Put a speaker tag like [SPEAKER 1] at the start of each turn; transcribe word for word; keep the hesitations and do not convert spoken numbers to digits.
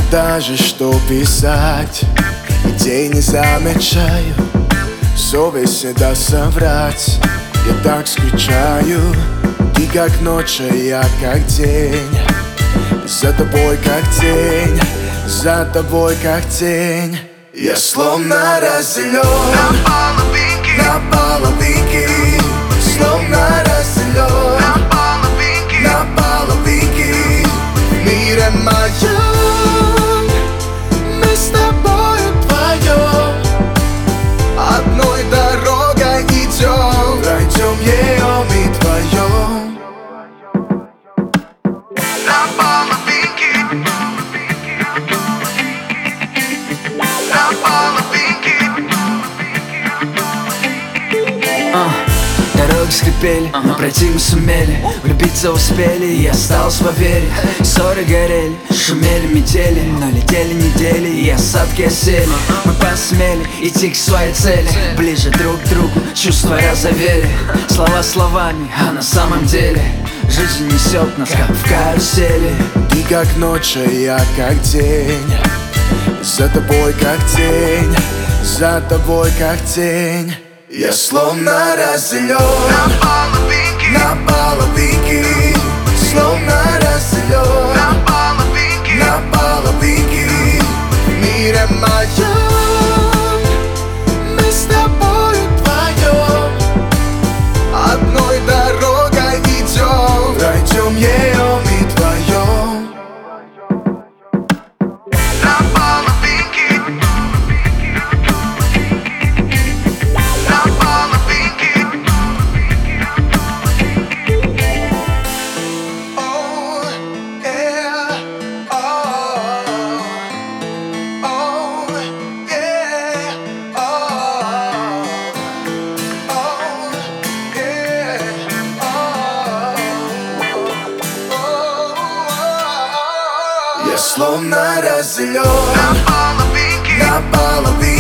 [SPEAKER 1] даже что писать, идей не замечаю, совесть не даст соврать. Я так скучаю, ты как ночь, а я как день. За тобой как тень, за тобой как тень. Я словно разделен
[SPEAKER 2] на половинки,
[SPEAKER 1] на половинки, словно разделен
[SPEAKER 2] на половинки,
[SPEAKER 1] на половинки. В мире моем мы с тобой вдвоем одной дорогой идем, пройдем ее мы вдвоем.
[SPEAKER 2] на половинки, на половинки.
[SPEAKER 3] А, Дороги скрипели, но пройти мы сумели. Влюбиться успели, и остался поверить. Ссоры горели, шумели метели, но летели недели, и осадки осели. Мы посмели идти к своей цели, ближе друг к другу, чувства разовели. Слова словами, а на самом деле жизнь несет нас, как в карусели.
[SPEAKER 1] Ты как ночь, а я как день. За тобой как тень, за тобой как тень. Я словно разделен
[SPEAKER 2] На половинки,
[SPEAKER 1] на половинки, словно разделен
[SPEAKER 2] на половинки,
[SPEAKER 1] на половинки. В мире моем мы с тобой вдвоем одной дорогой идем, пройдем ее мы вдвоем.
[SPEAKER 2] на половинки, на половинки.
[SPEAKER 1] Oh, yeah, oh, oh, yeah, oh, oh, yeah, oh. Я словно разделен
[SPEAKER 2] На половинки,
[SPEAKER 1] на половинки.